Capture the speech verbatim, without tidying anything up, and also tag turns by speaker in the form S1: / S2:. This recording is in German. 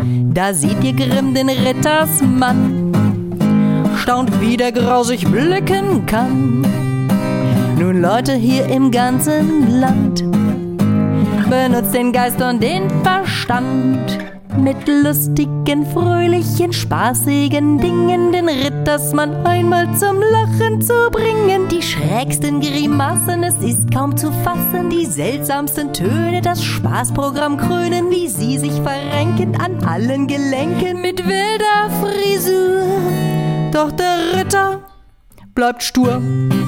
S1: Da seht ihr Grimm den Rittersmann, staunt, wie der grausig blicken kann. Nun Leute hier im ganzen Land, benutzt den Geist und den Verstand, mit lustigen, fröhlichen, spaßigen Dingen den Rittersmann einmal zum Lachen zu bringen. Die schrägsten Grimassen, es ist kaum zu fassen, die seltsamsten Töne das Spaßprogramm krönen, wie sie sich verrenken an allen Gelenken mit wilder Frisur. Doch der Ritter bleibt stur.